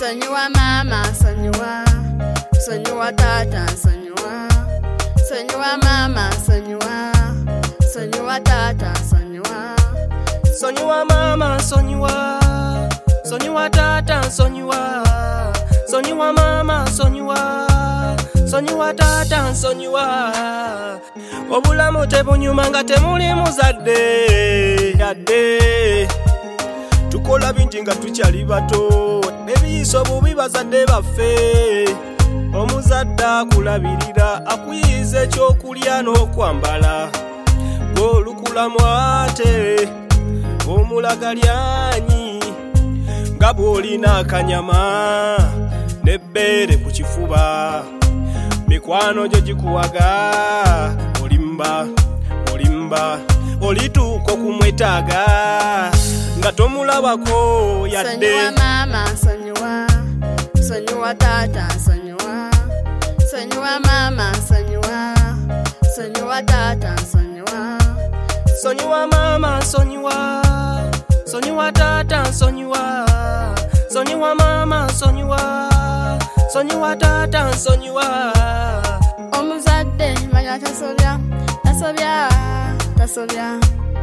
Sonyiwa mama, sonyiwa, sonyiwa tata, sonyiwa, sonyiwa mama, sonyiwa, sonyiwa tata, sonyiwa, sonyiwa mama, sonyiwa, sonyiwa tata, sonyiwa, sonyiwa mama, sonyiwa, sonyiwa tata, sonyiwa. Obulamu tebunyuma nga temuli muzadde yadde. Tukola bingi nga tukyali bato, ebiyiso bubi bazadde baffe. Omuzadde akulabirira, akuyiza ekyokulya n'okwambala. Gw'olukulamu ate omulaga lyanyi, nga bw'olina akanyama n'ebbeere ku kifuba. Mikwano gye gikuwaga, olimba, olimba, olituuka okumwetaaga nga tomulabako yadde. Sonyiwa mama, sonyiwa, sonyiwa tata, sonyiwa, sonyiwa mama, sonyiwa, sonyiwa tata, sonyiwa, sonyiwa mama, sonyiwa, sonyiwa tata, sonyiwa, sonyiwa mama, sonyiwa, sonyiwa tata, sonyiwa. Omuzadde manya tasobya, tasobya, tasobya.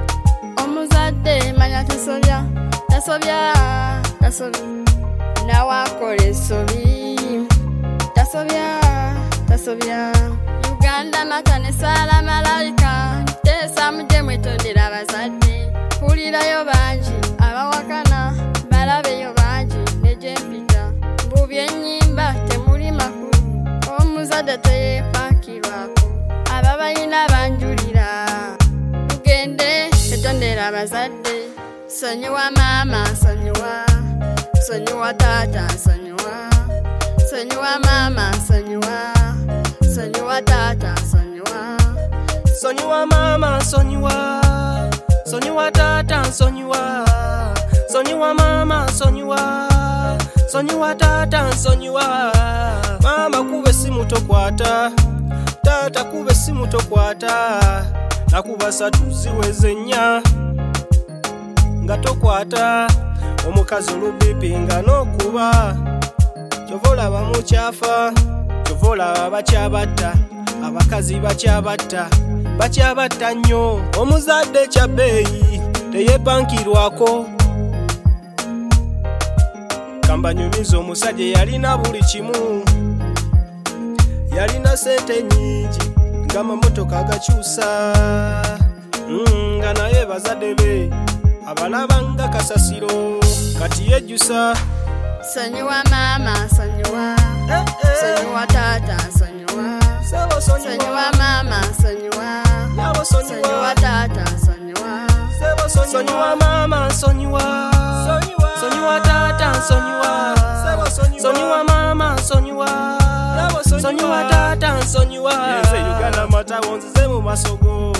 Omuzadde manya tasobya, tasobya, tasobya. Nawakola essobi, tasobya, tasobya. Uganda mata ne sala malayika, teesa mujje mwetondera abazadde. Mpulirayo bangi abawakana, balabeyo bangi ne gye mpita. Mbubi ennyimba temuli makulu, omuzadde teyeepakirwako. Ababalina banjulira, tugende tetondera abazadde. Sonyiwa mama, sonyiwa, sonyiwa tata, sonyiwa, sonyiwa mama, sonyiwa, sonyiwa tata, sonyiwa, sonyiwa mama, sonyiwa, sonyiwa tata, sonyiwa, sonyiwa mama, sonyiwa, sonyiwa tata, sonyiwa. Mama kuba essimu tokwata, tata kuba essimu tokwata, nakuba ssatu ziweze nnya nga tokwata. Omukazi olubipi nga n'okuba, kyova olaba mukyafa, kyova olaba bakyabatta, abakazi bakyabatta, bakyabatta nnyo. Omuzadde kyabbeeyi teyeepankirwako. Kambanyumiza omusajja yalina buli kimu, yalina sente nnyingi ng'amamotoka agakyusa, nga naye bazadde be abalaba nga kasasiro kati yejjusa. sonyiwa mama, sonyiwa, sonyiwa tata, sonyiwa, sonyiwa mama, sonyiwa, sonyiwa tata, sonyiwa, sonyiwa mama, sonyiwa, sonyiwa tata, sonyiwa, sonyiwa mama, sonyiwa, sonyiwa tata, sonyiwa. Uganda mata wonzize mu masogo.